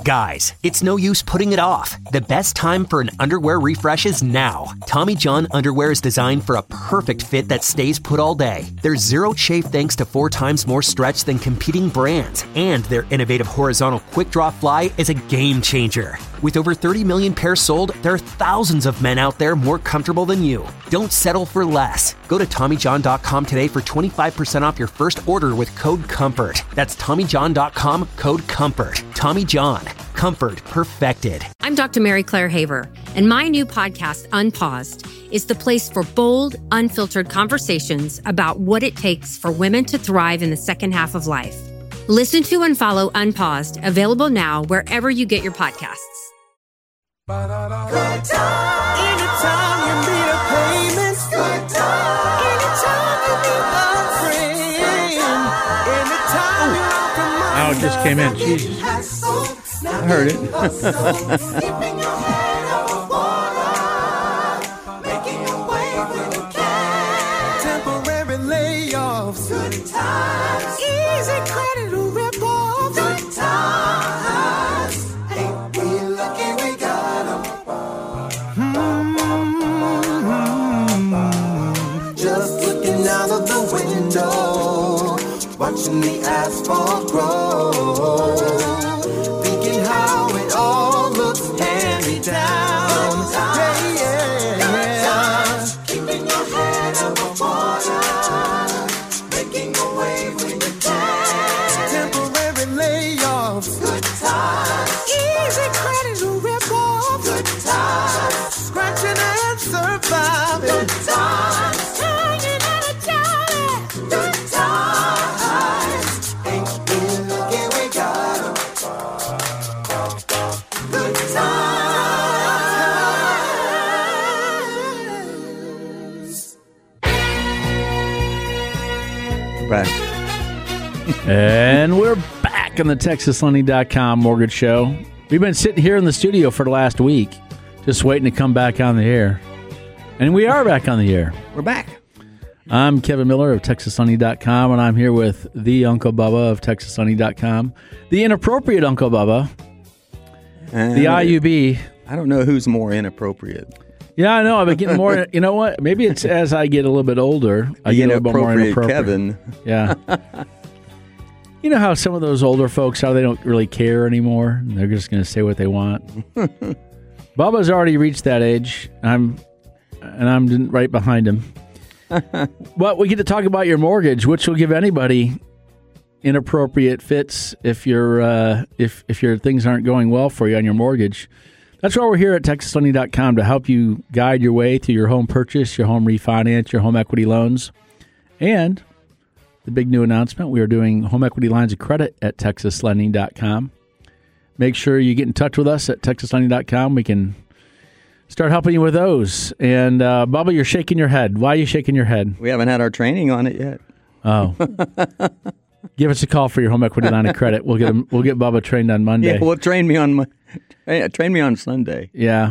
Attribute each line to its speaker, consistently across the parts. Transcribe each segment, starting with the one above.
Speaker 1: Guys, it's no use putting it off. The best time for an underwear refresh is now. Tommy John underwear is designed for a perfect fit that stays put all day. There's zero chafe thanks to 4 times more stretch than competing brands. And their innovative horizontal quick draw fly is a game changer. With over 30 million pairs sold, there are thousands of men out there more comfortable than you. Don't settle for less. Go to TommyJohn.com today for 25% off your first order with code COMFORT. That's TommyJohn.com, code COMFORT. Tommy John. Comfort perfected.
Speaker 2: I'm Dr. Mary Claire Haver, and my new podcast, Unpaused, is the place for bold, unfiltered conversations about what it takes for women to thrive in the second half of life. Listen to and follow Unpaused, available now wherever you get your podcasts.
Speaker 3: Good time. Anytime you need a payment. Good time. Anytime you need a friend. Anytime you want to money.
Speaker 4: Oh, it just came in. Jesus. I heard it.
Speaker 3: Keeping your head above water. Making your way when you can. Temporary layoffs. Good times. Easy credit to rip off. Good times. Ain't we lucky we got them. Just looking out of the window. Watching the asphalt grow. Thinking how it all looks hand-me-down. Keeping your head above water. Making your way when you can. Temporary layoffs. Good times. Easy credit to rip off. Good times. Scratching and surviving. Good times. Hanging out of jolly. Good times. Ain't we lucky we got 'em. Good times.
Speaker 4: Right. And we're back on the TexasLending.com Mortgage Show. We've been sitting here in the studio for the last week, just waiting to come back on the air. And we are back on the air.
Speaker 5: We're back.
Speaker 4: I'm Kevin Miller of TexasLending.com, and I'm here with the Uncle Bubba of TexasLending.com, the inappropriate Uncle Bubba, the IUB.
Speaker 5: I don't know who's more inappropriate.
Speaker 4: Yeah, I know. I've been getting more. You know what? Maybe it's as I get a little bit older, I get a little bit more inappropriate.
Speaker 5: Kevin.
Speaker 4: Yeah. You know how some of those older folks, how they don't really care anymore? They're just going to say what they want. Bubba's already reached that age. I'm right behind him. But we get to talk about your mortgage, which will give anybody inappropriate fits if your things aren't going well for you on your mortgage. That's why we're here at TexasLending.com to help you guide your way through your home purchase, your home refinance, your home equity loans. And the big new announcement, we are doing home equity lines of credit at TexasLending.com. Make sure you get in touch with us at TexasLending.com. We can start helping you with those. And Bubba, you're shaking your head. Why are you shaking your head?
Speaker 5: We haven't had our training on it yet.
Speaker 4: Oh. Give us a call for your home equity line of credit. We'll get Bubba trained on Monday.
Speaker 5: Yeah, well, train me on Sunday.
Speaker 4: Yeah.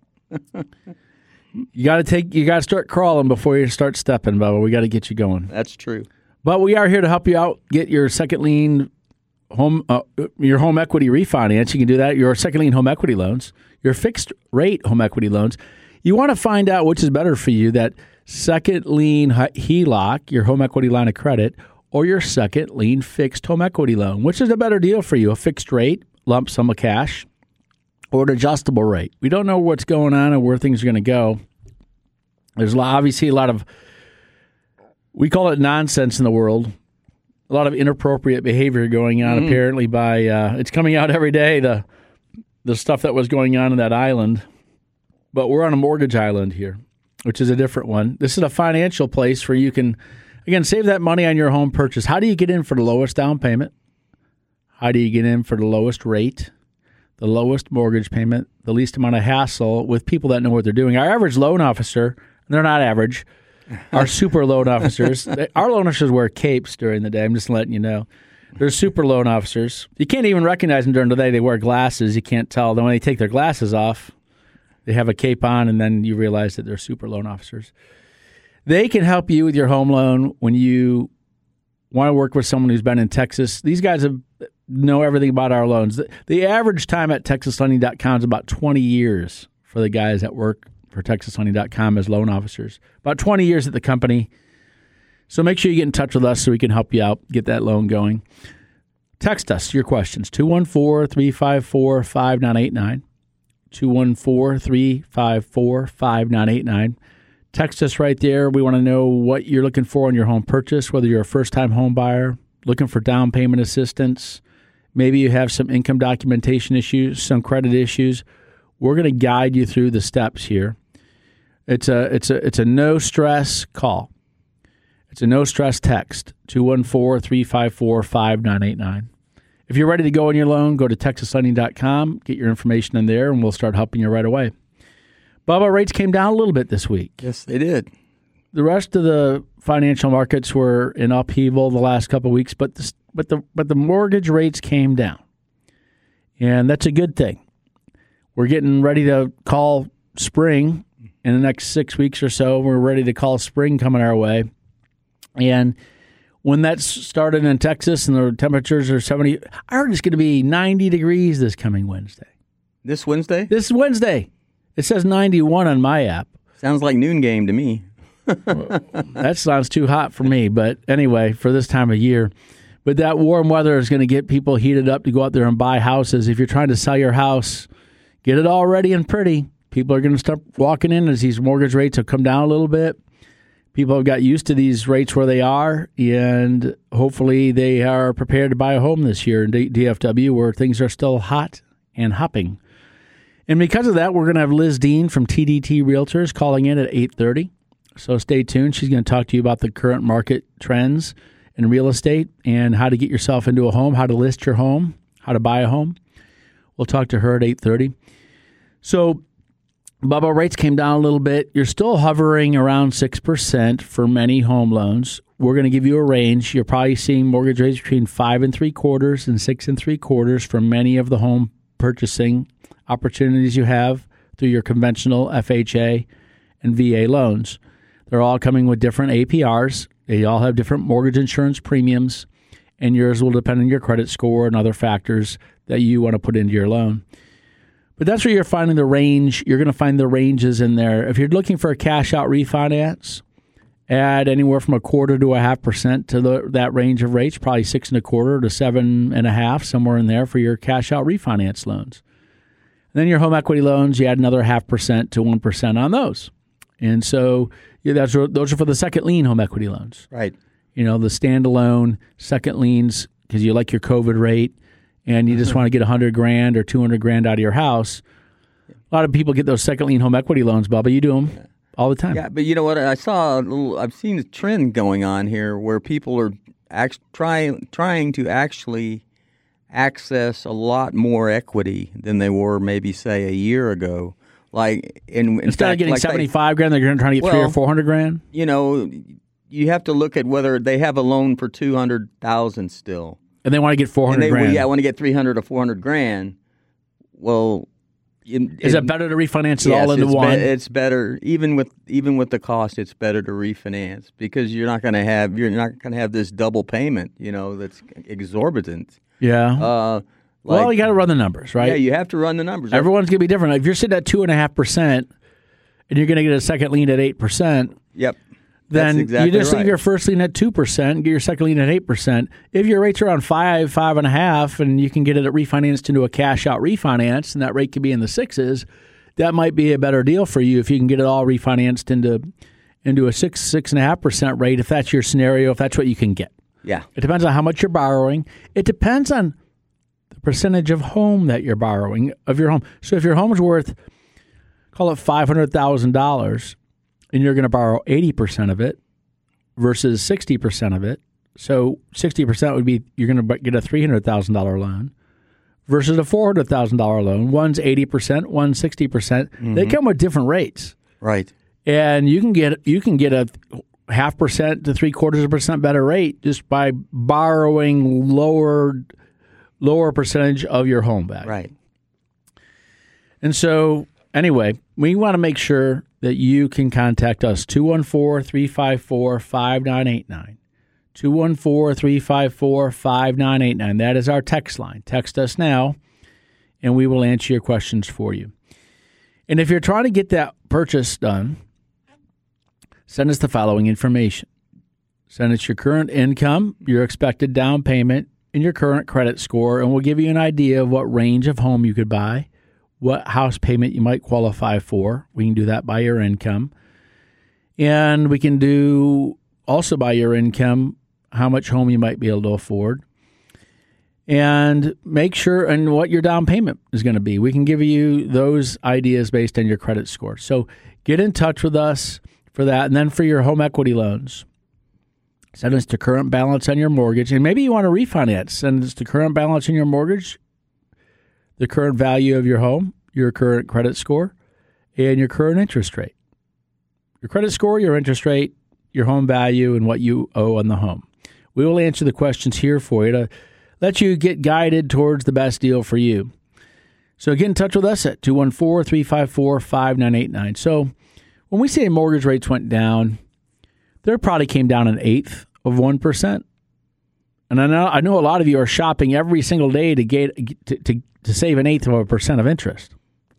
Speaker 4: You got to start crawling before you start stepping, Bubba. We got to get you going.
Speaker 5: That's true.
Speaker 4: But we are here to help you out. Get your second lien your home equity refinance. You can do that. Your second lien home equity loans, your fixed rate home equity loans. You want to find out which is better for you, that second lien HELOC, your home equity line of credit, or your second lien fixed home equity loan. Which is a better deal for you, a fixed rate, lump sum of cash, or an adjustable rate? We don't know what's going on and where things are going to go. There's obviously a lot of, we call it nonsense in the world. A lot of inappropriate behavior going on apparently by, it's coming out every day, the stuff that was going on in that island. But we're on a mortgage island here, which is a different one. This is a financial place where you can, again, save that money on your home purchase. How do you get in for the lowest down payment? How do you get in for the lowest rate, the lowest mortgage payment, the least amount of hassle with people that know what they're doing? Our average loan officer, they're not average, our super loan officers, our loan officers wear capes during the day. I'm just letting you know. They're super loan officers. You can't even recognize them during the day. They wear glasses. You can't tell. Then when they take their glasses off, they have a cape on, and then you realize that they're super loan officers. They can help you with your home loan when you want to work with someone who's been in Texas. These guys have know everything about our loans. The average time at TexasLending.com is about 20 years for the guys that work for TexasLending.com as loan officers. About 20 years at the company. So make sure you get in touch with us so we can help you out, get that loan going. Text us your questions, 214-354-5989, 214-354-5989. Text us right there. We want to know what you're looking for in your home purchase, whether you're a first-time home buyer, looking for down payment assistance. Maybe you have some income documentation issues, some credit issues. We're going to guide you through the steps here. It's a no-stress call. It's a no-stress text, 214-354-5989. If you're ready to go on your loan, go to TexasLending.com, get your information in there, and we'll start helping you right away. Bubba, rates came down a little bit this week.
Speaker 5: Yes, they did.
Speaker 4: The rest of the financial markets were in upheaval the last couple of weeks, but the mortgage rates came down, and that's a good thing. We're getting ready to call spring in the next 6 weeks or so. We're ready to call spring coming our way. And when that started in Texas and the temperatures are 70, I heard it's going to be 90 degrees this coming Wednesday.
Speaker 5: This Wednesday?
Speaker 4: This Wednesday. It says 91 on my app.
Speaker 5: Sounds like noon game to me.
Speaker 4: That sounds too hot for me. But anyway, for this time of year. But that warm weather is going to get people heated up to go out there and buy houses. If you're trying to sell your house, get it all ready and pretty. People are going to start walking in as these mortgage rates have come down a little bit. People have got used to these rates where they are, and hopefully they are prepared to buy a home this year in DFW where things are still hot and hopping. And because of that, we're going to have Liz Dean from TDT Realtors calling in at 8:30. So stay tuned. She's going to talk to you about the current market trends in real estate and how to get yourself into a home, how to list your home, how to buy a home. We'll talk to her at 8:30. So Bubba, rates came down a little bit. You're still hovering around 6% for many home loans. We're going to give you a range. You're probably seeing mortgage rates between 5 3/4 and 6 3/4 for many of the home purchasing opportunities you have through your conventional FHA and VA loans. They're all coming with different APRs. They all have different mortgage insurance premiums, and yours will depend on your credit score and other factors that you want to put into your loan. But that's where you're finding the range. You're going to find the ranges in there. If you're looking for a cash-out refinance, add anywhere from 1/4 to 0.5% to that range of rates, probably 6 1/4 to 7.5, somewhere in there for your cash-out refinance loans. And then your home equity loans, you add another 0.5% to 1% on those. And so those are for the second lien home equity loans.
Speaker 5: Right.
Speaker 4: You know, the standalone second liens because you like your COVID rate. And you just want to get $100,000 or $200,000 out of your house. A lot of people get those second lien home equity loans, Bubba. You do them all the time.
Speaker 5: Yeah, but you know what? I've seen a trend going on here where people are trying to actually access a lot more equity than they were maybe, say, a year ago. Like
Speaker 4: instead of getting $75,000, they're trying to get $300,000 or $400,000.
Speaker 5: You know, you have to look at whether they have a loan for $200,000 still.
Speaker 4: And they want to get $400,000.
Speaker 5: Yeah, I want to get $300,000 or $400,000. Well,
Speaker 4: is it better to refinance it all into one?
Speaker 5: It's better, even with the cost. It's better to refinance because you're not going to have this double payment. You know, that's exorbitant.
Speaker 4: Yeah. Well, you got to run the numbers, right?
Speaker 5: Yeah, you have to run the numbers.
Speaker 4: Everyone's going to be different. If you're sitting at 2.5% and you're going to get a second lien at 8%.
Speaker 5: Yep.
Speaker 4: Then
Speaker 5: exactly
Speaker 4: you just
Speaker 5: right.
Speaker 4: leave your first lien at 2% and get your second lien at 8%. If your rates are on 5, 5.5, and you can get it refinanced into a cash-out refinance, and that rate could be in the 6s, that might be a better deal for you if you can get it all refinanced into a 6.5% rate, if that's your scenario, if that's what you can get.
Speaker 5: Yeah.
Speaker 4: It depends on how much you're borrowing. It depends on the percentage of home that you're borrowing, of your home. So if your home is worth, call it $500,000, and you're going to borrow 80% of it versus 60% of it. So 60% would be you're going to get a $300,000 loan versus a $400,000 loan. One's 80%, one's 60%. Mm-hmm. They come with different rates.
Speaker 5: Right.
Speaker 4: And you can get a 0.5% to 0.75% better rate just by borrowing lower percentage of your home back.
Speaker 5: Right.
Speaker 4: And so anyway, we want to make sure that you can contact us, 214-354-5989, 214-354-5989. That is our text line. Text us now, and we will answer your questions for you. And if you're trying to get that purchase done, send us the following information. Send us your current income, your expected down payment, and your current credit score, and we'll give you an idea of what range of home you could buy, what house payment you might qualify for. We can do that by your income. And we can do also by your income how much home you might be able to afford. And make sure and what your down payment is going to be. We can give you those ideas based on your credit score. So get in touch with us for that. And then for your home equity loans, send us the current balance on your mortgage. And maybe you want to refinance. Send us the current balance on your mortgage, the current value of your home, your current credit score, and your current interest rate. Your credit score, your interest rate, your home value, and what you owe on the home. We will answer the questions here for you to let you get guided towards the best deal for you. So get in touch with us at 214-354-5989. So when we say mortgage rates went down, there probably came down 1/8 of 1%. And I know a lot of you are shopping every single day to save 1/8 of a percent of interest.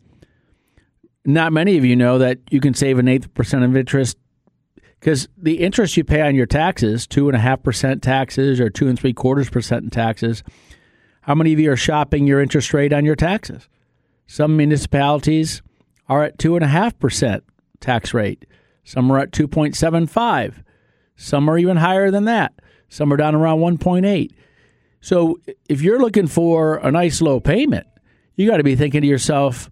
Speaker 4: Not many of you know that you can save 1/8% of interest because the interest you pay on your taxes, 2.5% taxes or 2 3/4% in taxes. How many of you are shopping your interest rate on your taxes? Some municipalities are at 2.5% tax rate. Some are at 2.75. Some are even higher than that. Some are down around 1.8. So if you're looking for a nice low payment, you got to be thinking to yourself,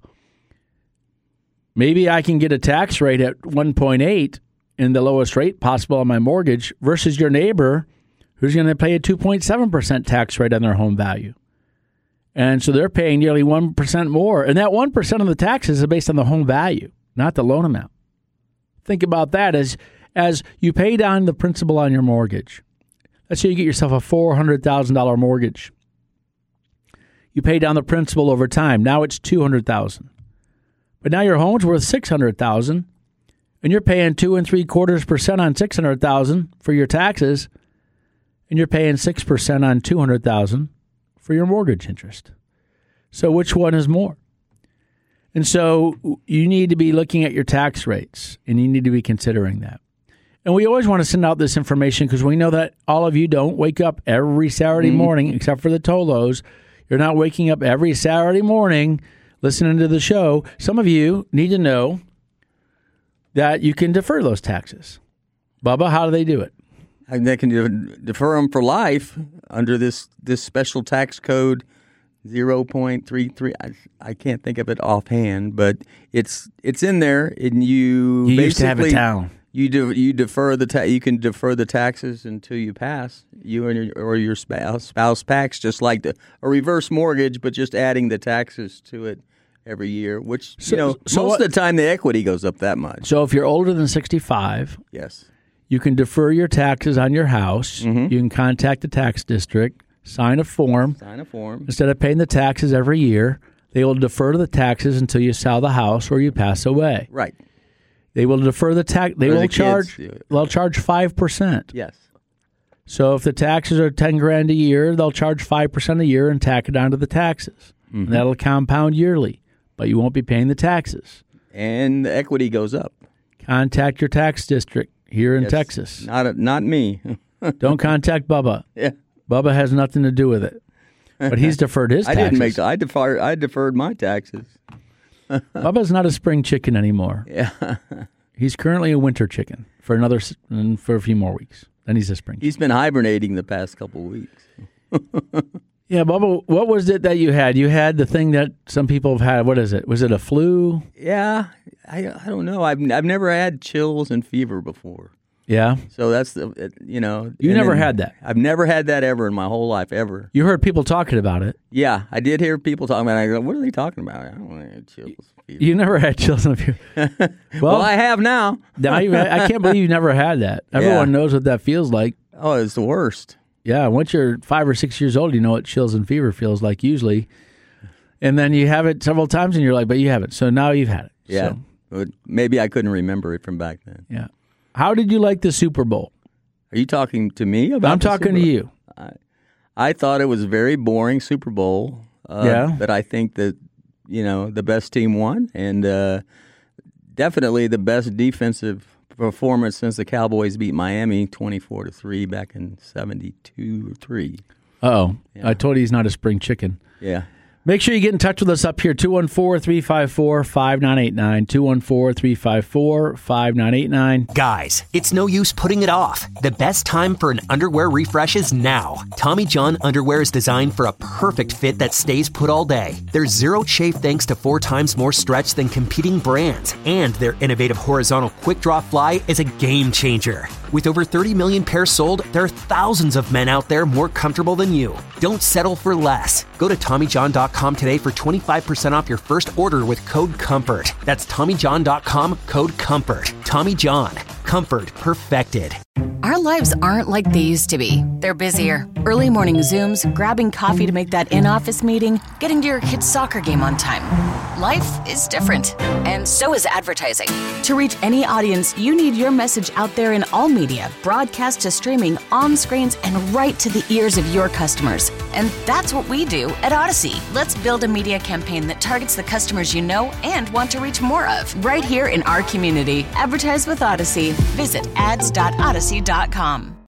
Speaker 4: maybe I can get a tax rate at 1.8 in the lowest rate possible on my mortgage versus your neighbor who's going to pay a 2.7% tax rate on their home value. And so they're paying nearly 1% more. And that 1% of the taxes is based on the home value, not the loan amount. Think about that as you pay down the principal on your mortgage. Let's say you get yourself a $400,000 mortgage. You pay down the principal over time. Now it's $200,000. But now your home's worth $600,000, and you're paying 2 3/4% on $600,000 for your taxes, and you're paying 6% on $200,000 for your mortgage interest. So which one is more? And so you need to be looking at your tax rates, and you need to be considering that. And we always want to send out this information because we know that all of you don't wake up every Saturday morning, except for the Tolos. You're not waking up every Saturday morning listening to the show. Some of you need to know that you can defer those taxes. Bubba, how do they do it?
Speaker 5: And they can defer them for life under this special tax code 0.33. I can't think of it offhand, but it's in there, and you basically
Speaker 4: used to have a town.
Speaker 5: You defer you can defer the taxes until you pass. You and your spouse packs, just like a reverse mortgage, but just adding the taxes to it every year. Which most of the time the equity goes up that much.
Speaker 4: So if you're older than 65,
Speaker 5: yes,
Speaker 4: you can defer your taxes on your house. You can contact the tax district, sign a form. Instead of paying the taxes every year, they will defer the taxes until you sell the house or you pass away.
Speaker 5: Right.
Speaker 4: They will defer the tax. They'll charge 5%.
Speaker 5: Yes.
Speaker 4: So if the taxes are $10,000 a year, they'll charge 5% a year and tack it onto the taxes. And that'll compound yearly, but you won't be paying the taxes.
Speaker 5: And the equity goes up.
Speaker 4: Contact your tax district here in Texas.
Speaker 5: Not me.
Speaker 4: Don't contact Bubba.
Speaker 5: Yeah.
Speaker 4: Bubba has nothing to do with it. But he's deferred his taxes.
Speaker 5: I deferred my taxes.
Speaker 4: Bubba's not a spring chicken anymore.
Speaker 5: Yeah.
Speaker 4: He's currently a winter chicken for a few more weeks. Then he's a spring chicken.
Speaker 5: He's been hibernating the past couple of weeks.
Speaker 4: Yeah, Bubba, what was it that you had? You had the thing that some people have had. What is it? Was it a flu?
Speaker 5: Yeah. I don't know. I've never had chills and fever before.
Speaker 4: Yeah.
Speaker 5: So that's
Speaker 4: You never had that.
Speaker 5: I've never had that ever in my whole life, ever.
Speaker 4: You heard people talking about it.
Speaker 5: Yeah, I did hear people talking about it. I go, what are they talking about? I don't want to have chills. Fever.
Speaker 4: You never had chills and fever.
Speaker 5: Well, I have now.
Speaker 4: I can't believe you never had that. Everyone knows what that feels like.
Speaker 5: Oh, it's the worst.
Speaker 4: Yeah, once you're 5 or 6 years old, you know what chills and fever feels like usually. And then you have it several times and you're like, but you haven't. So now you've had it.
Speaker 5: Yeah.
Speaker 4: So,
Speaker 5: Maybe I couldn't remember it from back then.
Speaker 4: yeah. How did you like the Super Bowl?
Speaker 5: Are you talking to me about?
Speaker 4: I'm talking to you.
Speaker 5: I thought it was a very boring Super Bowl. But I think that the best team won, and definitely the best defensive performance since the Cowboys beat Miami 24-3 back in 72 or 3.
Speaker 4: Oh, yeah. I told you he's not a spring chicken.
Speaker 5: Yeah.
Speaker 4: Make sure you get in touch with us up here, 214-354-5989, 214-354-5989.
Speaker 1: Guys, it's no use putting it off. The best time for an underwear refresh is now. Tommy John underwear is designed for a perfect fit that stays put all day. There's zero chafe thanks to 4 times more stretch than competing brands. And their innovative horizontal quick draw fly is a game changer. With over 30 million pairs sold, there are thousands of men out there more comfortable than you. Don't settle for less. Go to TommyJohn.com today for 25% off your first order with code COMFORT. That's TommyJohn.com, code COMFORT. Tommy John. Comfort perfected.
Speaker 6: Our lives aren't like they used to be. They're busier. Early morning Zooms, grabbing coffee to make that in-office meeting, getting to your kid's soccer game on time. Life is different, and so is advertising. To reach any audience, you need your message out there in all media, broadcast to streaming, on screens, and right to the ears of your customers. And that's what we do at Odyssey. Let's build a media campaign that targets the customers you know and want to reach more of, right here in our community. Advertise with Odyssey. Visit ads.odyssey.com.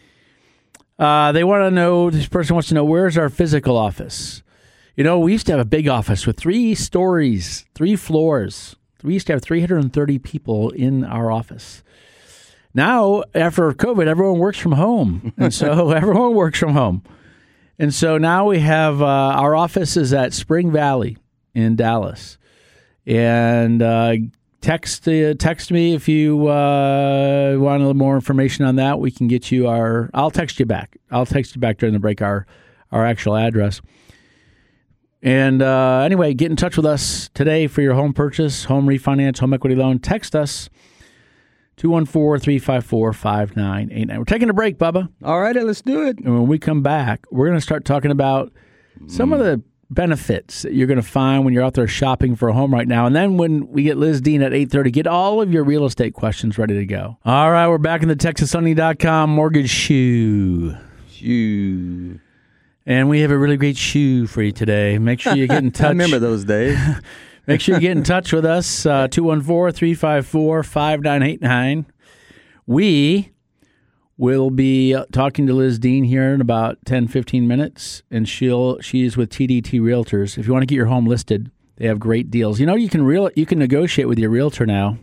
Speaker 4: They want to know, this person wants to know, where's our physical office? We used to have a big office with 3 stories, 3 floors. We used to have 330 people in our office. Now, after COVID, everyone works from home. And so everyone works from home. And so now we have our office is at Spring Valley in Dallas. And text me if you want a little more information on that. We can get you I'll text you back. I'll text you back during the break our actual address. And anyway, get in touch with us today for your home purchase, home refinance, home equity loan. Text us, 214-354-5989. We're taking a break, Bubba.
Speaker 5: All right, let's do it.
Speaker 4: And when we come back, we're going to start talking about some of the benefits that you're going to find when you're out there shopping for a home right now. And then when we get Liz Dean at 8:30, get all of your real estate questions ready to go. All right, we're back in the TexasSunday.com mortgage shoe. And we have a really great shoe for you today. Make sure you get in touch.
Speaker 5: I remember those days.
Speaker 4: Make sure you get in touch with us, 214-354-5989. We will be talking to Liz Dean here in about 10, 15 minutes, and she's with TDT Realtors. If you want to get your home listed, they have great deals. You can negotiate with your realtor now.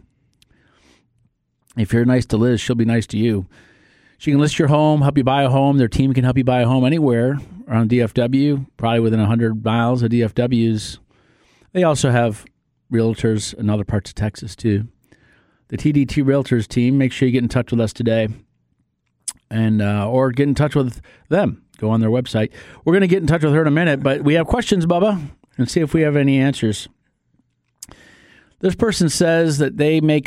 Speaker 4: If you're nice to Liz, she'll be nice to you. She can list your home, help you buy a home. Their team can help you buy a home anywhere around DFW, probably within 100 miles of DFW's. They also have realtors in other parts of Texas, too. The TDT Realtors team, make sure you get in touch with us today. And or get in touch with them. Go on their website. We're going to get in touch with her in a minute, but we have questions, Bubba, and see if we have any answers. This person says that they make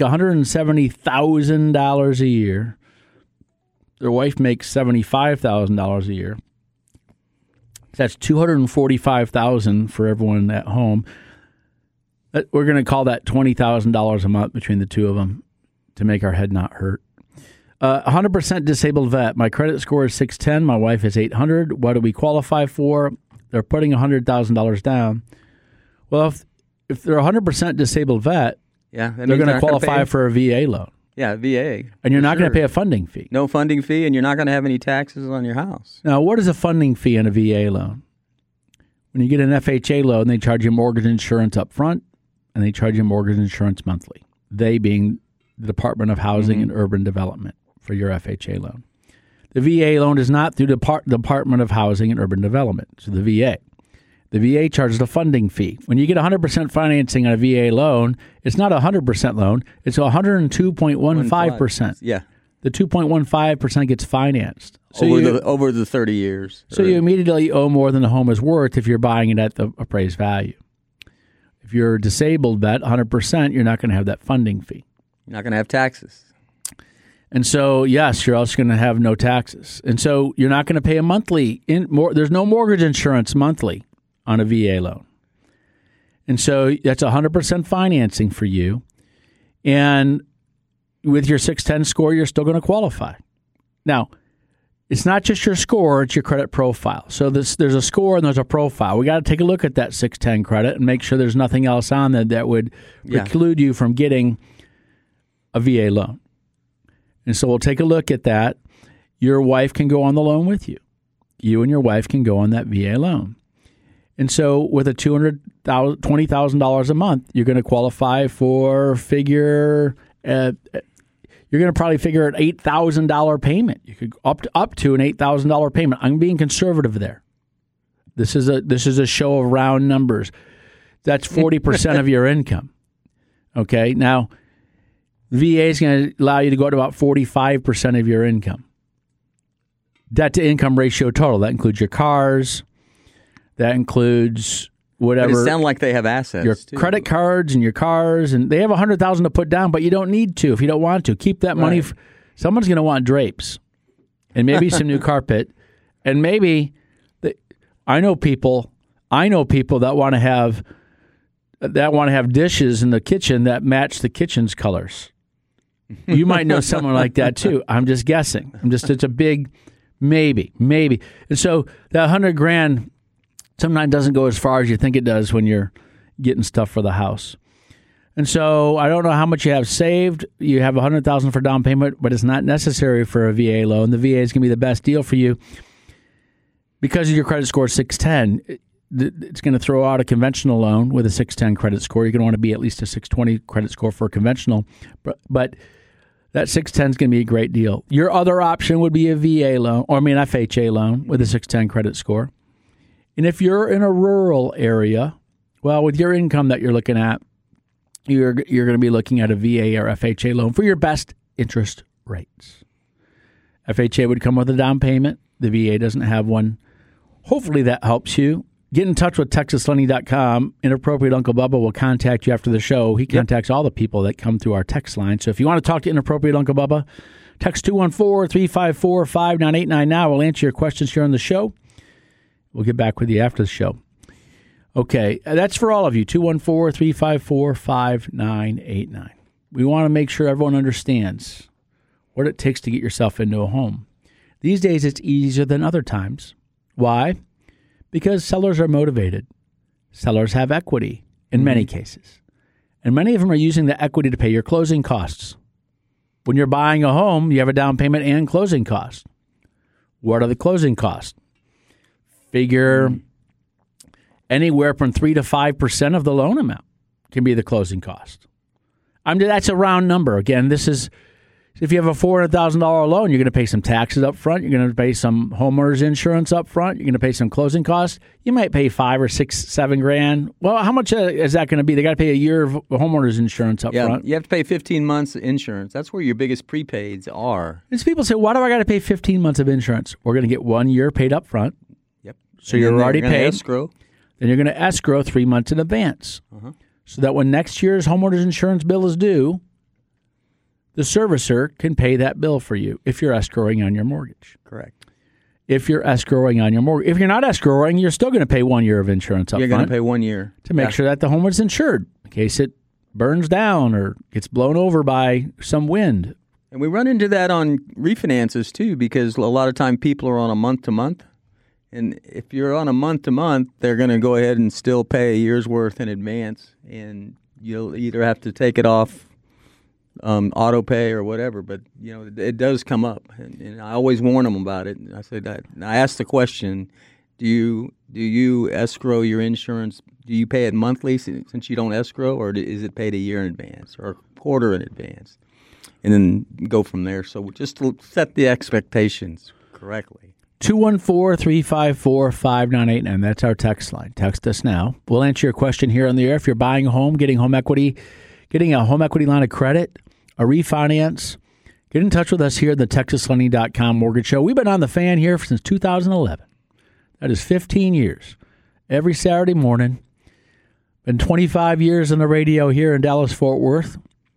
Speaker 4: $170,000 a year. Their wife makes $75,000 a year. That's $245,000 for everyone at home. We're going to call that $20,000 a month between the two of them to make our head not hurt. 100% disabled vet. My credit score is 610. My wife is 800. What do we qualify for? They're putting $100,000 down. Well, if they're 100% disabled vet, they're going to qualify for a VA loan.
Speaker 5: Yeah, VA.
Speaker 4: And you're not going to pay a funding fee.
Speaker 5: No funding fee, and you're not going to have any taxes on your house.
Speaker 4: Now, what is a funding fee on a VA loan? When you get an FHA loan, they charge you mortgage insurance up front, and they charge you mortgage insurance monthly. They being the Department of Housing and Urban Development for your FHA loan. The VA loan is not through the Department of Housing and Urban Development, so the VA. The VA charges a funding fee. When you get 100% financing on a VA loan, it's not a 100% loan. It's 102.15%.
Speaker 5: Yeah.
Speaker 4: The 2.15% gets financed. So
Speaker 5: over the 30 years.
Speaker 4: So you immediately owe more than the home is worth if you're buying it at the appraised value. If you're disabled vet, 100%, you're not going to have that funding fee.
Speaker 5: You're not going to have taxes.
Speaker 4: And so, yes, you're also going to have no taxes. And so you're not going to pay a monthly. There's no mortgage insurance monthly on a VA loan. And so that's 100% financing for you. And with your 610 score, you're still going to qualify. Now, it's not just your score, it's your credit profile. So there's a score and there's a profile. We got to take a look at that 610 credit and make sure there's nothing else on there that would preclude you from getting a VA loan. And so we'll take a look at that. Your wife can go on the loan with you. You and your wife can go on that VA loan. And so with a $20,000 a month, you're going to qualify for you're going to probably figure an $8,000 payment. You could up to an $8,000 payment. I'm being conservative there. This is a show of round numbers. That's 40% of your income. Okay, now VA is going to allow you to go to about 45% of your income. Debt to income ratio total. That includes your cars. That includes whatever.
Speaker 5: But it sounds like they have assets.
Speaker 4: Your
Speaker 5: too.
Speaker 4: credit cards and your cars, and they have $100,000 to put down, but you don't need to if you don't want to. Keep that money. Someone's going to want drapes, and maybe some new carpet, and maybe I know people that want to have dishes in the kitchen that match the kitchen's colors. You might know someone like that too. I'm just guessing. It's a big maybe. And so that $100,000 sometimes doesn't go as far as you think it does when you're getting stuff for the house. And so I don't know how much you have saved. You have $100,000 for down payment, but it's not necessary for a VA loan. The VA is going to be the best deal for you because of your credit score 610. It's going to throw out a conventional loan with a 610 credit score. You're going to want to be at least a 620 credit score for a conventional, but that 610 is going to be a great deal. Your other option would be a VA loan, or FHA loan with a 610 credit score. And if you're in a rural area, well, with your income that you're looking at, you're going to be looking at a VA or FHA loan for your best interest rates. FHA would come with a down payment. The VA doesn't have one. Hopefully that helps you. Get in touch with TexasLending.com. Inappropriate Uncle Bubba will contact you after the show. He contacts all the people that come through our text line. So if you want to talk to Inappropriate Uncle Bubba, text 214-354-5989 now. We'll answer your questions here on the show. We'll get back with you after the show. Okay, that's for all of you, 214-354-5989. We want to make sure everyone understands what it takes to get yourself into a home. These days, it's easier than other times. Why? Because sellers are motivated. Sellers have equity in many cases. And many of them are using the equity to pay your closing costs. When you're buying a home, you have a down payment and closing costs. What are the closing costs? Figure anywhere from 3 to 5% of the loan amount can be the closing cost. That's a round number. Again, this is if you have a $400,000 loan, you're going to pay some taxes up front. You're going to pay some homeowner's insurance up front. You're going to pay some closing costs. You might pay $5 or $6, $7,000. Well, how much is that going to be? They got to pay a year of homeowner's insurance up front.
Speaker 5: You have to pay 15 months insurance. That's where your biggest prepaids are.
Speaker 4: And people say, why do I got to pay 15 months of insurance? We're going to get 1 year paid up front.
Speaker 5: Yep.
Speaker 4: So you're already paid.
Speaker 5: Escrow.
Speaker 4: Then you're going to escrow 3 months in advance. So that when next year's homeowner's insurance bill is due, the servicer can pay that bill for you if you're escrowing on your mortgage.
Speaker 5: Correct.
Speaker 4: If you're escrowing on your mortgage. If you're not escrowing, you're still going to pay 1 year of insurance up front.
Speaker 5: You're going to pay 1 year.
Speaker 4: To make sure that the home is insured in case it burns down or gets blown over by some wind.
Speaker 5: And we run into that on refinances, too, because a lot of time people are on a month-to-month. And if you're on a month-to-month, they're going to go ahead and still pay a year's worth in advance. And you'll either have to take it off auto pay or whatever, but it does come up, and I always warn them about it. I said that. I asked the question: Do you escrow your insurance? Do you pay it monthly since you don't escrow, or is it paid a year in advance or a quarter in advance, and then go from there? So just to set the expectations correctly.
Speaker 4: 214-354-5989. That's our text line. Text us now. We'll answer your question here on the air. If you're buying a home, getting home equity. Getting a home equity line of credit, a refinance, get in touch with us here at the TexasLending.com Mortgage Show. We've been on the fan here since 2011. That is 15 years. Every Saturday morning. Been 25 years on the radio here in Dallas-Fort Worth.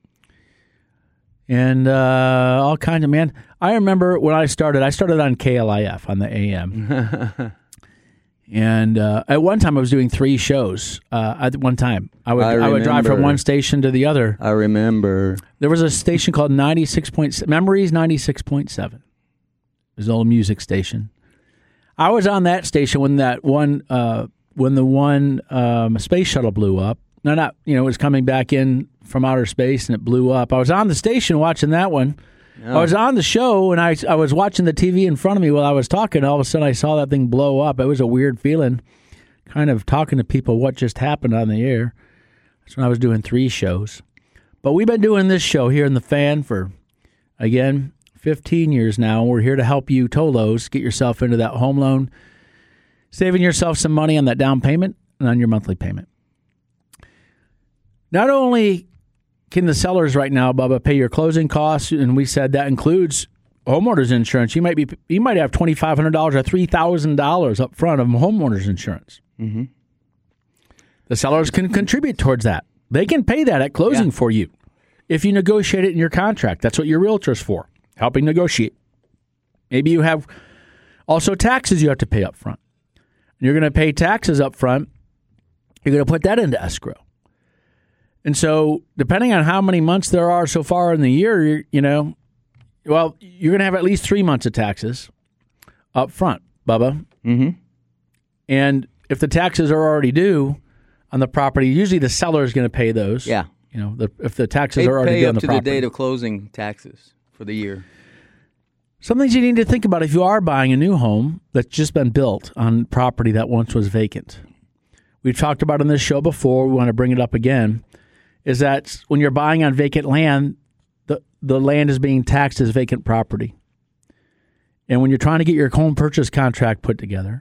Speaker 4: And all kinds of, man. I remember when I started on KLIF on the AM. And at one time, I was doing 3 shows at one time. I would drive from one station to the other.
Speaker 5: I remember.
Speaker 4: There was a station called 96.7, Memories 96.7. His old music station. I was on that station when the one space shuttle blew up. No, not, it was coming back in from outer space and it blew up. I was on the station watching that one. I was on the show and I was watching the TV in front of me while I was talking. All of a sudden I saw that thing blow up. It was a weird feeling, kind of talking to people what just happened on the air. That's when I was doing 3 shows. But we've been doing this show here in the Fan for, again, 15 years now. We're here to help you, Tolos, get yourself into that home loan, saving yourself some money on that down payment and on your monthly payment. Not only can the sellers right now, Bubba, pay your closing costs, and we said that includes homeowners insurance. You might have $2,500 or $3,000 up front of homeowners insurance. Mm-hmm. The sellers can contribute towards that. They can pay that at closing for you if you negotiate it in your contract. That's what your realtor's for, helping negotiate. Maybe you have also taxes you have to pay up front. You're going to pay taxes up front. You're going to put that into escrow. And so, depending on how many months there are so far in the year, you're going to have at least 3 months of taxes up front, Bubba. Mm-hmm. And if the taxes are already due on the property, usually the seller is going to pay those. Yeah. If the taxes are already due on the property.
Speaker 5: Pay up to the date of closing taxes for the year.
Speaker 4: Some things you need to think about if you are buying a new home that's just been built on property that once was vacant. We've talked about on this show before. We want to bring it up again. Is that when you're buying on vacant land, the land is being taxed as vacant property. And when you're trying to get your home purchase contract put together,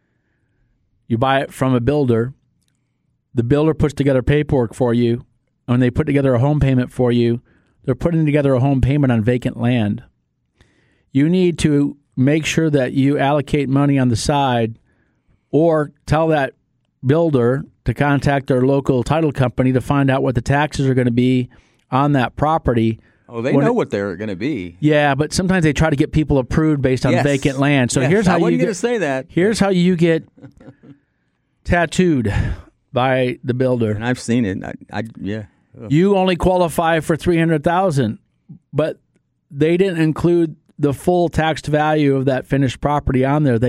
Speaker 4: you buy it from a builder. The builder puts together paperwork for you. When they put together a home payment for you, they're putting together a home payment on vacant land. You need to make sure that you allocate money on the side or tell that builder to contact their local title company to find out what the taxes are going to be on that property.
Speaker 5: Oh, they know what they're going to be.
Speaker 4: Yeah, but sometimes they try to get people approved based on vacant land. So here's how
Speaker 5: I wasn't going to say that.
Speaker 4: Here's how you get tattooed by the builder.
Speaker 5: And I've seen it.
Speaker 4: You only qualify for $300,000, but they didn't include the full taxed value of that finished property on there.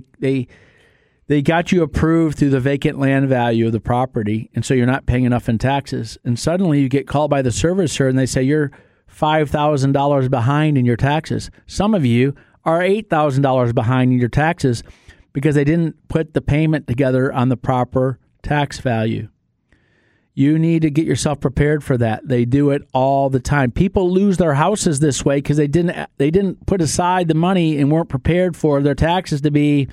Speaker 4: They got you approved through the vacant land value of the property, and so you're not paying enough in taxes. And suddenly you get called by the servicer, and they say you're $5,000 behind in your taxes. Some of you are $8,000 behind in your taxes because they didn't put the payment together on the proper tax value. You need to get yourself prepared for that. They do it all the time. People lose their houses this way because they didn't put aside the money and weren't prepared for their taxes to be.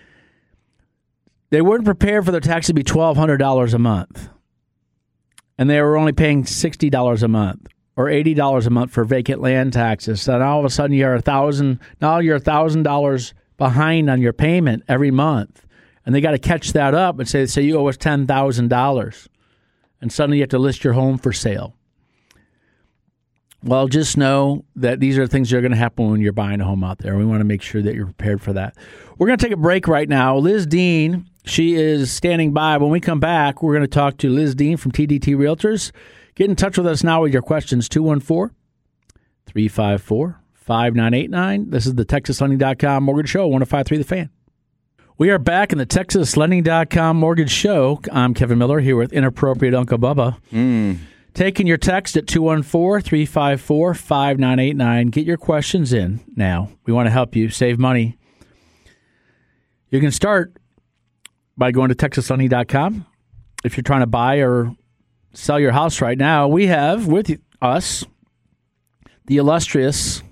Speaker 4: They weren't prepared for their taxes to be $1,200 a month, and they were only paying $60 a month or $80 a month for vacant land taxes. So now all of a sudden you're $1,000 behind on your payment every month, and they got to catch that up and say you owe us $10,000, and suddenly you have to list your home for sale. Well, just know that these are things that are going to happen when you're buying a home out there. We want to make sure that you're prepared for that. We're going to take a break right now. Liz Dean, she is standing by. When we come back, we're going to talk to Liz Dean from TDT Realtors. Get in touch with us now with your questions, 214-354-5989. This is the TexasLending.com Mortgage Show, 105.3 The Fan. We are back in the TexasLending.com Mortgage Show. I'm Kevin Miller here with Inappropriate Uncle Bubba. Taking your text at 214-354-5989. Get your questions in now. We want to help you save money. You can start by going to TexasLending.com. If you're trying to buy or sell your house right now, we have with us the illustrious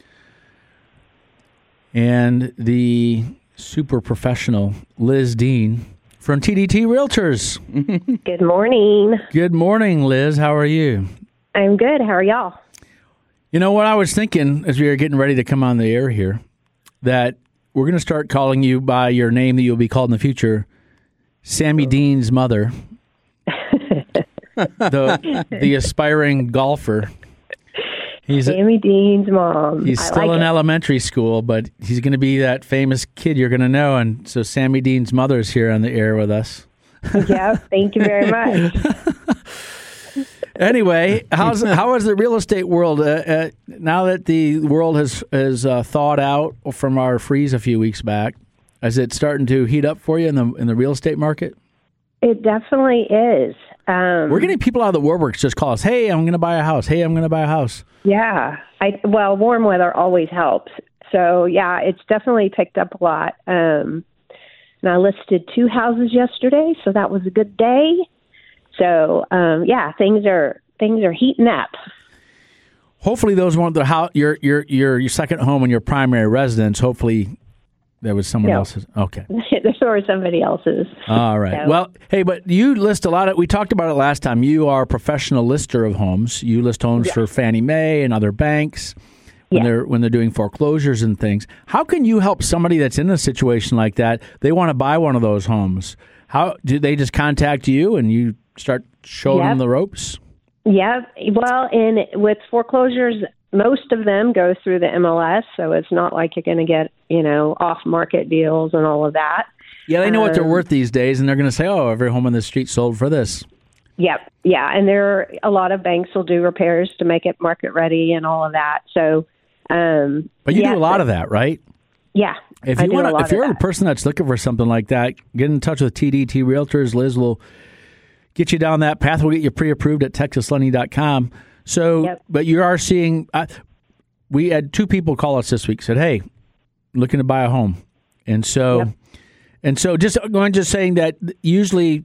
Speaker 4: and the super professional Liz Dean from TDT Realtors.
Speaker 7: Good morning.
Speaker 4: Good morning, Liz. How are you?
Speaker 7: I'm good. How are y'all?
Speaker 4: You know what I was thinking as we were getting ready to come on the air here, that we're going to start calling you by your name that you'll be called in the future, Sammy Dean's mother, the aspiring golfer.
Speaker 7: Sammy Dean's mom.
Speaker 4: He's still in elementary school, but he's going to be that famous kid you're going to know. And so Sammy Dean's mother is here on the air with us.
Speaker 7: Yeah, thank you very much.
Speaker 4: Anyway, how is the real estate world? now that the world has thawed out from our freeze a few weeks back, is it starting to heat up for you in the real estate market?
Speaker 7: It definitely is.
Speaker 4: We're getting people out of the woodworks just call us, hey, I'm going to buy a house. Hey, I'm going to buy a house.
Speaker 7: Yeah. Well, warm weather always helps. So, yeah, it's definitely picked up a lot. And I listed 2 houses yesterday, so that was a good day. So, yeah, things are heating up.
Speaker 4: Hopefully those weren't your second home and your primary residence. Hopefully there was someone else's. Okay.
Speaker 7: There were somebody else's.
Speaker 4: All right. So. Well, hey, but you list a lot of, we talked about it last time. You are a professional lister of homes. You list homes for Fannie Mae and other banks when they're doing foreclosures and things. How can you help somebody that's in a situation like that? They want to buy one of those homes. How do they just contact you and you start showing them the ropes?
Speaker 7: Yeah. Well, with foreclosures, most of them go through the MLS, so it's not like you're going to get, off-market deals and all of that.
Speaker 4: Yeah, they know what they're worth these days, and they're going to say, oh, every home on the street sold for this.
Speaker 7: Yep. Yeah, and a lot of banks will do repairs to make it market ready and all of that. So,
Speaker 4: but you do a lot of that, right?
Speaker 7: Yeah.
Speaker 4: If you're a person that's looking for something like that, get in touch with TDT Realtors. Liz will get you down that path. We'll get you pre-approved at TexasLending.com. So, but you are seeing, we had 2 people call us this week, said, hey, looking to buy a home. And so, just saying that usually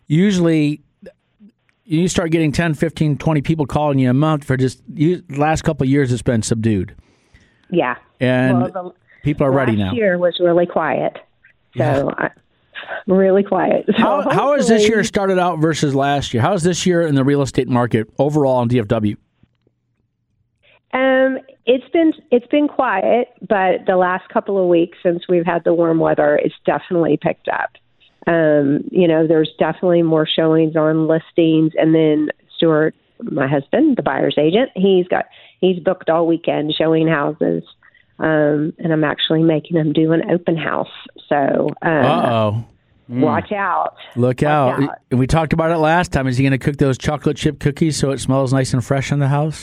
Speaker 4: you start getting 10, 15, 20 people calling you a month for just the last couple of years, it's been subdued.
Speaker 7: Yeah.
Speaker 4: And people are ready now.
Speaker 7: Last year was really quiet. So, really quiet. So
Speaker 4: how has this year started out versus last year? How is this year in the real estate market overall in DFW?
Speaker 7: It's been quiet, but the last couple of weeks since we've had the warm weather, it's definitely picked up. There's definitely more showings on listings, and then Stuart, my husband, the buyer's agent, he's booked all weekend showing houses. And I'm actually making him do an open house. So, watch out.
Speaker 4: Look out. We talked about it last time. Is he going to cook those chocolate chip cookies so it smells nice and fresh in the house?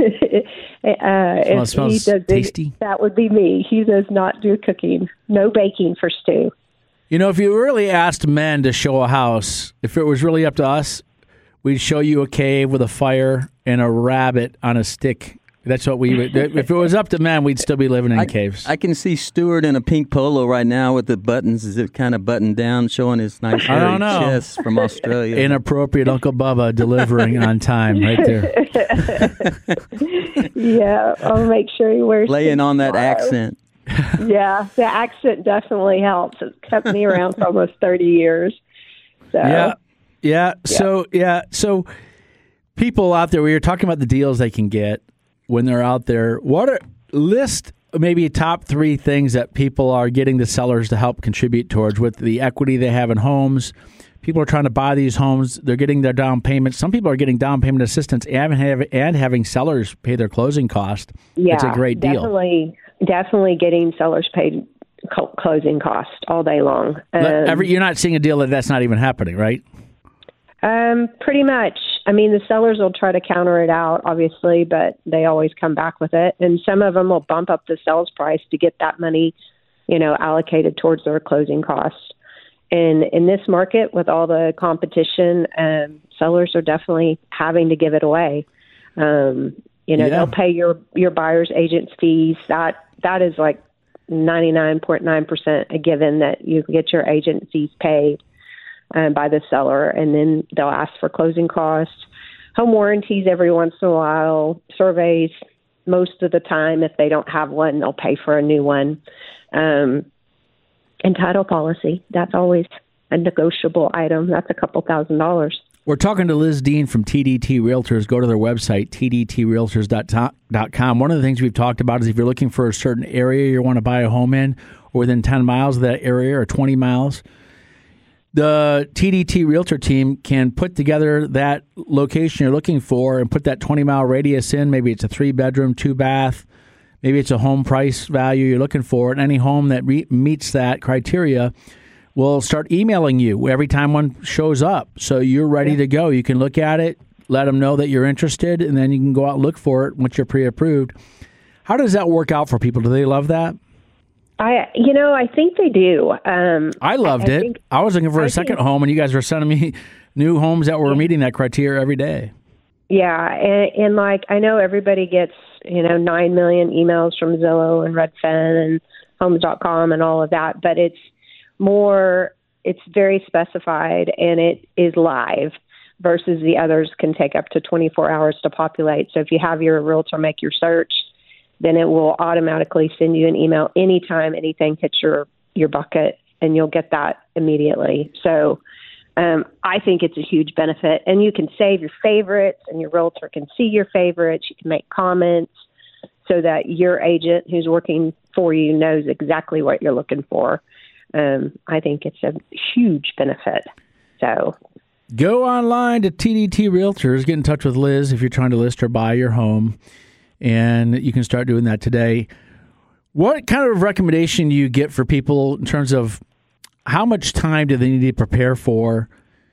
Speaker 7: If
Speaker 4: smells
Speaker 7: he does
Speaker 4: tasty.
Speaker 7: That would be me. He does not do cooking. No baking for Stu.
Speaker 4: If you really asked men to show a house, if it was really up to us, we'd show you a cave with a fire and a rabbit on a stick. That's what we would. If it was up to men, we'd still be living in caves.
Speaker 5: I can see Stuart in a pink polo right now with the buttons as if kind of buttoned down, showing his nice hairy chest from Australia.
Speaker 4: Inappropriate Uncle Bubba delivering on time right there.
Speaker 7: Yeah, I'll make sure he wears
Speaker 5: laying on that accent.
Speaker 7: Yeah, the accent definitely helps. It's kept me around for almost 30 years. So.
Speaker 4: Yeah. So people out there, we were talking about the deals they can get when they're out there. List maybe top 3 things that people are getting the sellers to help contribute towards with the equity they have in homes. People are trying to buy these homes. They're getting their down payment. Some people are getting down payment assistance and having sellers pay their closing cost.
Speaker 7: Yeah,
Speaker 4: it's a great deal.
Speaker 7: Definitely getting sellers paid closing cost all day long.
Speaker 4: You're not seeing a deal that's not even happening, right?
Speaker 7: Pretty much. I mean, the sellers will try to counter it out, obviously, but they always come back with it. And some of them will bump up the sales price to get that money, allocated towards their closing costs. And in this market, with all the competition, sellers are definitely having to give it away. They'll pay your buyer's agent's fees. That is like 99.9% a given that you get your agent fees paid by the seller, and then they'll ask for closing costs, home warranties every once in a while, surveys most of the time. If they don't have one, they'll pay for a new one. And title policy, that's always a negotiable item. That's a couple $1,000s.
Speaker 4: We're talking to Liz Dean from TDT Realtors. Go to their website, tdtrealtors.com. One of the things we've talked about is if you're looking for a certain area you want to buy a home in, or within 10 miles of that area or 20 miles, the TDT Realtor team can put together that location you're looking for and put that 20-mile radius in. Maybe it's a 3-bedroom, 2-bath. Maybe it's a home price value you're looking for. And any home that meets that criteria will start emailing you every time one shows up. So you're ready to go. You can look at it, let them know that you're interested, and then you can go out and look for it once you're pre-approved. How does that work out for people? Do they love that?
Speaker 7: I think they do.
Speaker 4: I loved it. I was looking for a second home, and you guys were sending me new homes that were meeting that criteria every day.
Speaker 7: Yeah, and like I know everybody gets 9 million emails from Zillow and Redfin and Homes.com and all of that, but it's very specified and it is live versus the others can take up to 24 hours to populate. So if you have your realtor make your search, then it will automatically send you an email anytime anything hits your bucket, and you'll get that immediately. So I think it's a huge benefit, and you can save your favorites, and your realtor can see your favorites. You can make comments so that your agent who's working for you knows exactly what you're looking for. I think it's a huge benefit. So
Speaker 4: go online to TDT Realtors. Get in touch with Liz if you're trying to list or buy your home, and you can start doing that today. What kind of recommendation do you get for people in terms of how much time do they need to prepare for?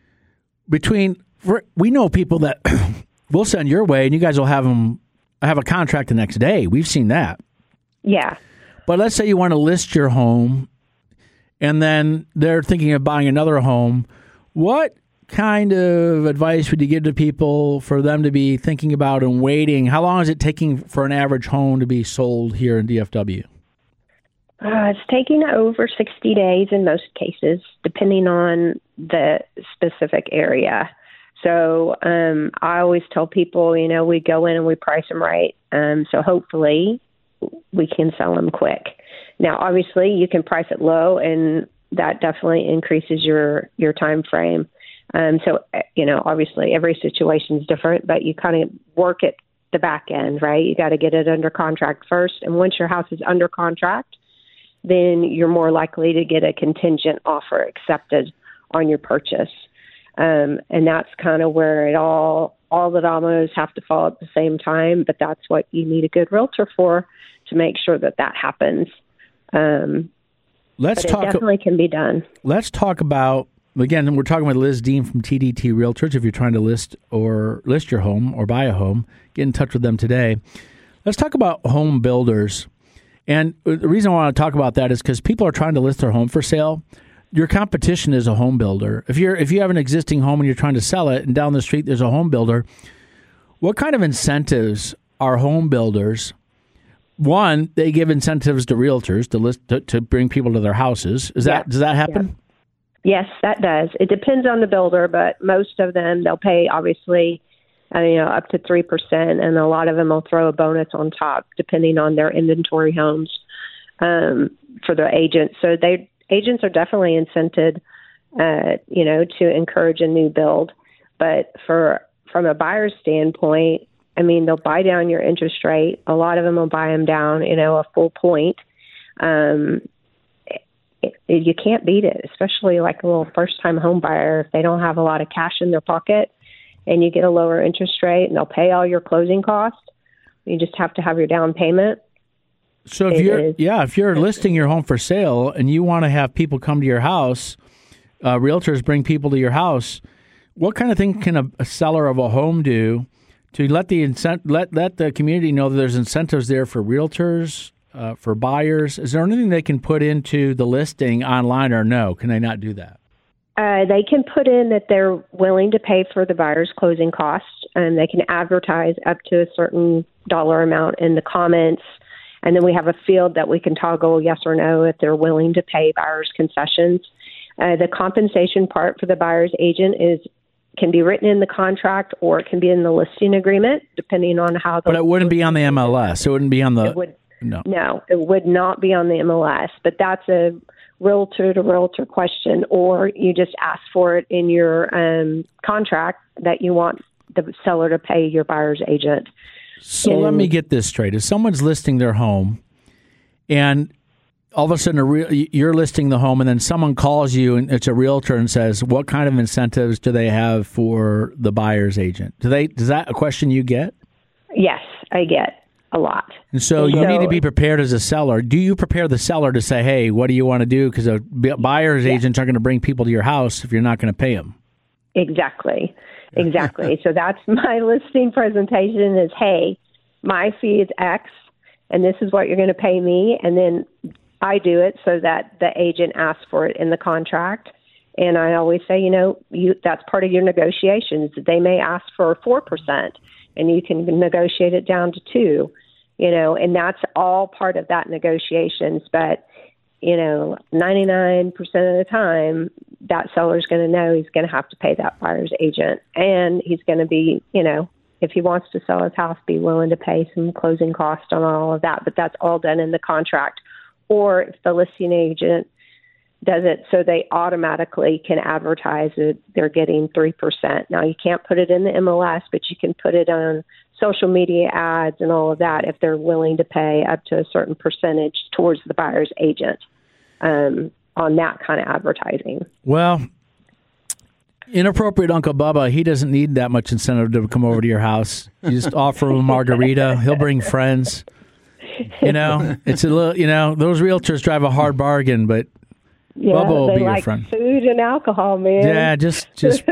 Speaker 4: We know people that we'll send your way, and you guys will have a contract the next day. We've seen that.
Speaker 7: Yeah.
Speaker 4: But let's say you want to list your home, and then they're thinking of buying another home. What kind of advice would you give to people for them to be thinking about and waiting? How long is it taking for an average home to be sold here in DFW?
Speaker 7: It's taking over 60 days in most cases, depending on the specific area. So I always tell people, we go in and we price them right. So hopefully we can sell them quick. Now, obviously, you can price it low, and that definitely increases your time frame. So, obviously, every situation is different, but you kind of work at the back end, right? You got to get it under contract first. And once your house is under contract, then you're more likely to get a contingent offer accepted on your purchase. And that's kind of where all the dominoes have to fall at the same time. But that's what you need a good realtor for, to make sure that happens. It definitely can be done.
Speaker 4: Let's talk about, again, we're talking with Liz Dean from TDT Realtors. If you're trying to list your home or buy a home, get in touch with them today. Let's talk about home builders. And the reason I want to talk about that is because people are trying to list their home for sale. Your competition is a home builder. If you have an existing home and you're trying to sell it, and down the street there's a home builder, what kind of incentives are home builders? One, they give incentives to realtors to list to bring people to their houses. Does that happen?
Speaker 7: Yeah. Yes, that does. It depends on the builder, but most of them, they'll pay obviously up to 3%, and a lot of them will throw a bonus on top depending on their inventory homes for their agents. So agents are definitely incented, to encourage a new build. But from a buyer's standpoint, they'll buy down your interest rate. A lot of them will buy them down, a full point. You can't beat it, especially like a little first-time home buyer. If they don't have a lot of cash in their pocket, and you get a lower interest rate, and they'll pay all your closing costs. You just have to have your down payment.
Speaker 4: So if you're listing your home for sale and you want to have people come to your house, realtors bring people to your house, what kind of thing can a seller of a home do to let the community know that there's incentives there for realtors, for buyers? Is there anything they can put into the listing online, or no? Can they not do that?
Speaker 7: They can put in that they're willing to pay for the buyer's closing costs, and they can advertise up to a certain dollar amount in the comments. And then we have a field that we can toggle yes or no if they're willing to pay buyer's concessions. The compensation part for the buyer's agent can be written in the contract, or it can be in the listing agreement, depending on how.
Speaker 4: But it wouldn't be on the MLS. It wouldn't be on the.
Speaker 7: No, it would not be on the MLS. But that's a realtor-to-realtor question, or you just ask for it in your contract that you want the seller to pay your buyer's agent.
Speaker 4: So let me get this straight. If someone's listing their home, and all of a sudden you're listing the home, and then someone calls you, and it's a realtor, and says, what kind of incentives do they have for the buyer's agent? Is that a question you get?
Speaker 7: Yes, I get a lot.
Speaker 4: And so you need to be prepared as a seller. Do you prepare the seller to say, hey, what do you want to do? Because a buyer's agents aren't going to bring people to your house if you're not going to pay them.
Speaker 7: Exactly. So that's my listing presentation is, hey, my fee is X, and this is what you're going to pay me. And then I do it so that the agent asks for it in the contract. And I always say, that's part of your negotiations. They may ask for 4%, and you can negotiate it down to 2%, and that's all part of that negotiations. But 99% of the time, that seller's going to know he's going to have to pay that buyer's agent. And he's going to be, if he wants to sell his house, be willing to pay some closing costs on all of that. But that's all done in the contract. Or if the listing agent does it so they automatically can advertise it, they're getting 3%. Now, you can't put it in the MLS, but you can put it on social media ads and all of that if they're willing to pay up to a certain percentage towards the buyer's agent on that kind of advertising.
Speaker 4: Well, Inappropriate Uncle Bubba, he doesn't need that much incentive to come over to your house. You just offer him a margarita. He'll bring friends. It's a little, those realtors drive a hard bargain, but Bubba will be your friend.
Speaker 7: Food and alcohol, man.
Speaker 4: Yeah, just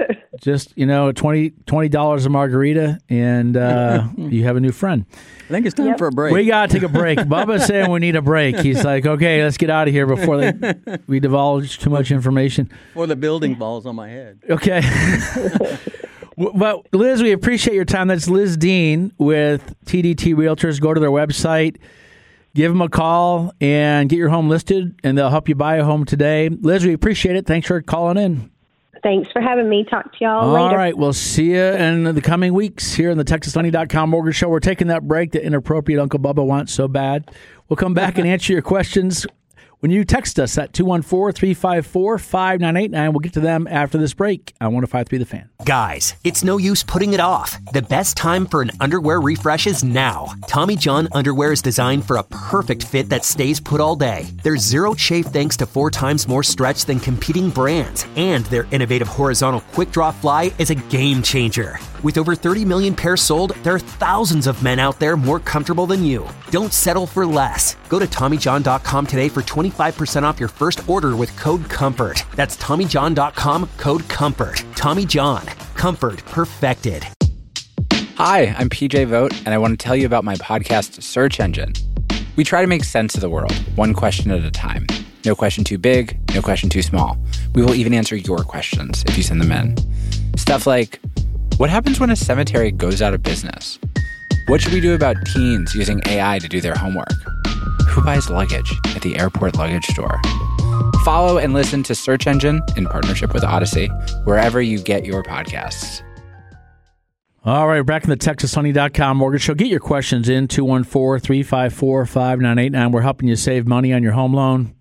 Speaker 4: $20 a margarita, and you have a new friend.
Speaker 5: I think it's time for a break.
Speaker 4: We got to take a break. Bubba's saying we need a break. He's like, okay, let's get out of here before we divulge too much information.
Speaker 5: Or the building falls on my head.
Speaker 4: Okay. But Liz, we appreciate your time. That's Liz Dean with TDT Realtors. Go to their website. Give them a call and get your home listed, and they'll help you buy a home today. Liz, we appreciate it. Thanks for calling in.
Speaker 7: Thanks for having me. Talk to y'all later.
Speaker 4: All right. We'll see you in the coming weeks here on the TexasLending.com Mortgage Show. We're taking that break that Inappropriate Uncle Bubba wants so bad. We'll come back and answer your questions when you text us at 214-354-5989. We'll get to them after this break on 105.3 The Fan.
Speaker 1: Guys, it's no use putting it off. The best time for an underwear refresh is now. Tommy John underwear is designed for a perfect fit that stays put all day. There's zero chafe thanks to 4 times more stretch than competing brands. And their innovative horizontal quick draw fly is a game changer. With over 30 million pairs sold, there are thousands of men out there more comfortable than you. Don't settle for less. Go to TommyJohn.com today for 25% off your first order with code COMFORT. That's TommyJohn.com, code COMFORT. Tommy John. Comfort perfected.
Speaker 8: Hi, I'm PJ Vogt, and I want to tell you about my podcast, Search Engine. We try to make sense of the world, one question at a time. No question too big, no question too small. We will even answer your questions if you send them in. Stuff like, what happens when a cemetery goes out of business? What should we do about teens using AI to do their homework? Who buys luggage at the airport luggage store? Follow and listen to Search Engine in partnership with Odyssey, wherever you get your podcasts.
Speaker 4: All right, back in the TexasLending.com Mortgage Show. Get your questions in, 214-354-5989. We're helping you save money on your home loan.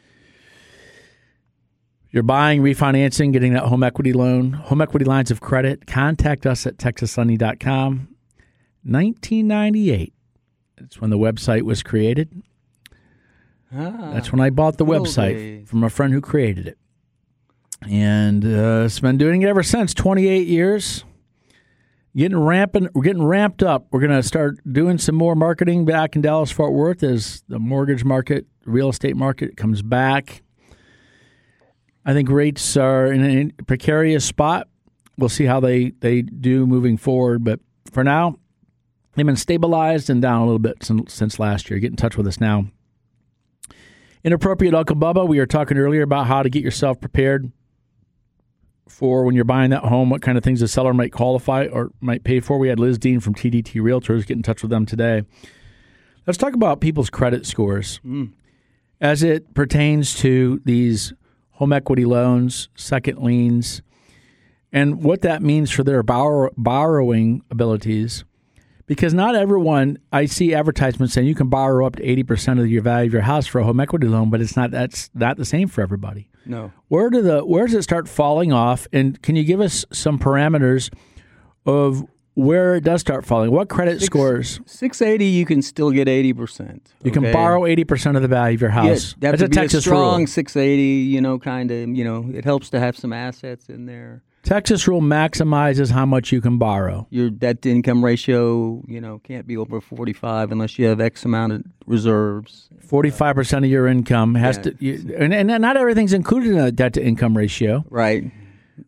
Speaker 4: You're buying, refinancing, getting that home equity loan, home equity lines of credit. Contact us at TexasLending.com. 1998. That's when the website was created. That's when I bought the website from a friend who created it. And it's been doing it ever since, 28 years. We're getting ramped up. We're going to start doing some more marketing back in Dallas-Fort Worth as the mortgage market, real estate market comes back. I think rates are in a precarious spot. We'll see how they do moving forward. But for now, they've been stabilized and down a little bit since last year. Get in touch with us now. Inappropriate Uncle Bubba, we were talking earlier about how to get yourself prepared for when you're buying that home, what kind of things the seller might qualify or might pay for. We had Liz Dean from TDT Realtors. Get in touch with them today. Let's talk about people's credit scores as it pertains to these home equity loans, second liens, and what that means for their borrowing abilities. Because not everyone, I see advertisements saying you can borrow up to 80% of your value of your house for a home equity loan, but that's not the same for everybody.
Speaker 5: No.
Speaker 4: Where does it start falling off? And can you give us some parameters of where it does start falling? What credit scores?
Speaker 5: 680, you can still get 80%.
Speaker 4: You can borrow 80% of the value of your house.
Speaker 5: Yeah,
Speaker 4: that's a Texas
Speaker 5: strong
Speaker 4: rule.
Speaker 5: 680, kind of, it helps to have some assets in there.
Speaker 4: Texas rule maximizes how much you can borrow.
Speaker 5: Your debt-to-income ratio, can't be over 45 unless you have X amount of reserves.
Speaker 4: 45% of your income has to, and not everything's included in a debt-to-income ratio.
Speaker 5: Right.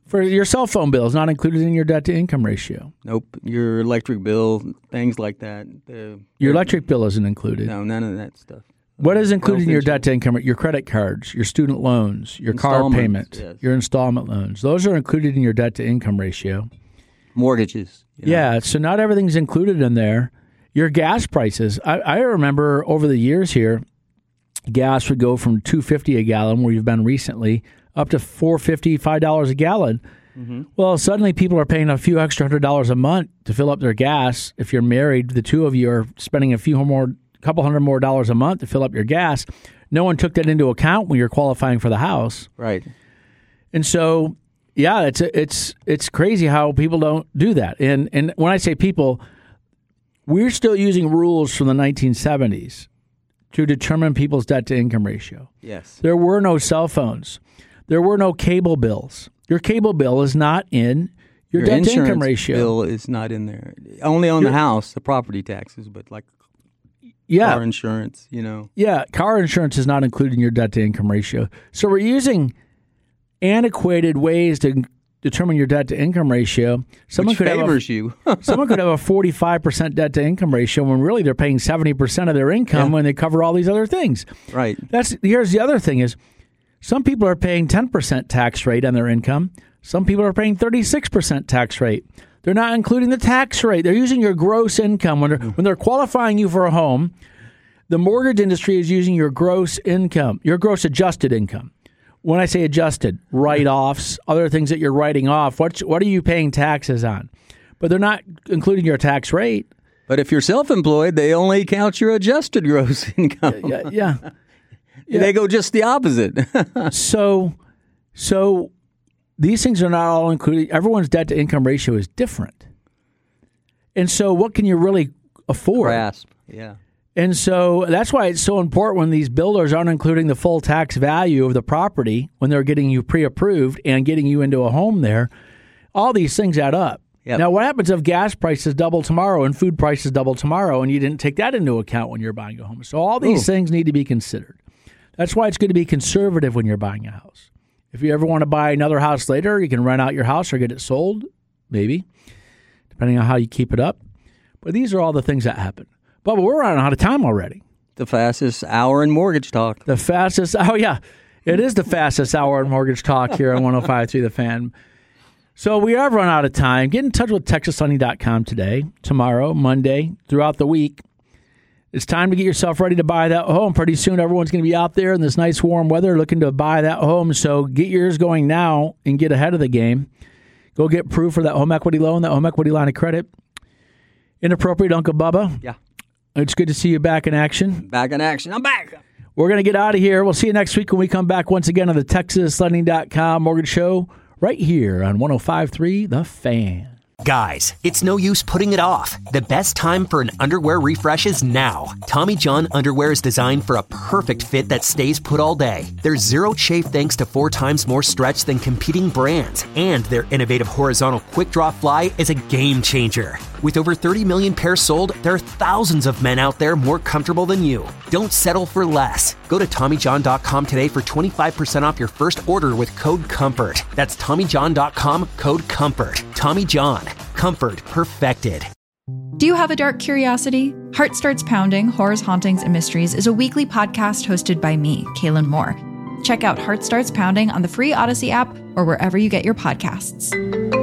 Speaker 4: For your cell phone bill is not included in your debt to income ratio.
Speaker 5: Nope. Your electric bill, things like that.
Speaker 4: Your electric bill isn't included.
Speaker 5: No, none of that stuff.
Speaker 4: What is included in your debt to income? Your credit cards, your student loans, your car payment,
Speaker 5: yes.
Speaker 4: your installment loans. Those are included in your debt to income ratio.
Speaker 5: Mortgages.
Speaker 4: Yeah, so not everything's included in there. Your gas prices. I remember over the years here, gas would go from $2.50 a gallon, where you've been recently, up to $4.50, $5 a gallon. Mm-hmm. Well, suddenly people are paying a few extra $100 a month to fill up their gas. If you're married, the two of you are spending couple $100 more a month to fill up your gas. No one took that into account when you're qualifying for the house.
Speaker 5: Right.
Speaker 4: And so, yeah, it's crazy how people don't do that. And when I say people, we're still using rules from the 1970s to determine people's debt to income ratio.
Speaker 5: Yes.
Speaker 4: There were no cell phones. There were no cable bills. Your cable bill is not in your debt to income ratio.
Speaker 5: Bill is not in there. Only on the house, the property taxes, but like car insurance,
Speaker 4: Yeah, car insurance is not included in your debt to income ratio. So we're using antiquated ways to determine your debt to income ratio.
Speaker 5: Which favors you.
Speaker 4: Someone could have a 45% debt to income ratio when really they're paying 70% of their income when they cover all these other things.
Speaker 5: Right.
Speaker 4: Here's the other thing is, some people are paying 10% tax rate on their income. Some people are paying 36% tax rate. They're not including the tax rate. They're using your gross income. When they're qualifying you for a home, the mortgage industry is using your gross income, your gross adjusted income. When I say adjusted, write-offs, other things that you're writing off, what are you paying taxes on? But they're not including your tax rate.
Speaker 5: But if you're self-employed, they only count your adjusted gross income.
Speaker 4: Yeah.
Speaker 5: They go just the opposite.
Speaker 4: So these things are not all included. Everyone's debt to income ratio is different. And so what can you really afford?
Speaker 5: Grasp, yeah.
Speaker 4: And so that's why it's so important when these builders aren't including the full tax value of the property when they're getting you pre-approved and getting you into a home there. All these things add up. Yep. Now, what happens if gas prices double tomorrow and food prices double tomorrow and you didn't take that into account when you're buying a home? So all these things need to be considered. That's why it's good to be conservative when you're buying a house. If you ever want to buy another house later, you can rent out your house or get it sold, maybe, depending on how you keep it up. But these are all the things that happen. But we're running out of time already.
Speaker 5: The fastest hour in mortgage talk.
Speaker 4: It is the fastest hour in mortgage talk here on 105.3 The Fan. So we have run out of time. Get in touch with TexasLending.com today, tomorrow, Monday, throughout the week. It's time to get yourself ready to buy that home. Pretty soon, everyone's going to be out there in this nice warm weather looking to buy that home. So get yours going now and get ahead of the game. Go get proof for that home equity loan, that home equity line of credit. Inappropriate Uncle Bubba.
Speaker 5: Yeah.
Speaker 4: It's good to see you back in action.
Speaker 5: Back in action. I'm back.
Speaker 4: We're going to get out of here. We'll see you next week when we come back once again on the TexasLending.com Mortgage Show right here on 105.3 The Fan.
Speaker 1: Guys, it's no use putting it off. The best time for an underwear refresh is now. Tommy John underwear is designed for a perfect fit that stays put all day. There's zero chafe thanks to 4 times more stretch than competing brands. And their innovative horizontal quick draw fly is a game changer. With over 30 million pairs sold, there are thousands of men out there more comfortable than you. Don't settle for less. Go to TommyJohn.com today for 25% off your first order with code COMFORT. That's TommyJohn.com, code COMFORT. Tommy John. Comfort perfected.
Speaker 9: Do you have a dark curiosity? Heart Starts Pounding, Horrors, Hauntings, and Mysteries is a weekly podcast hosted by me, Kaylin Moore. Check out Heart Starts Pounding on the free Odyssey app or wherever you get your podcasts.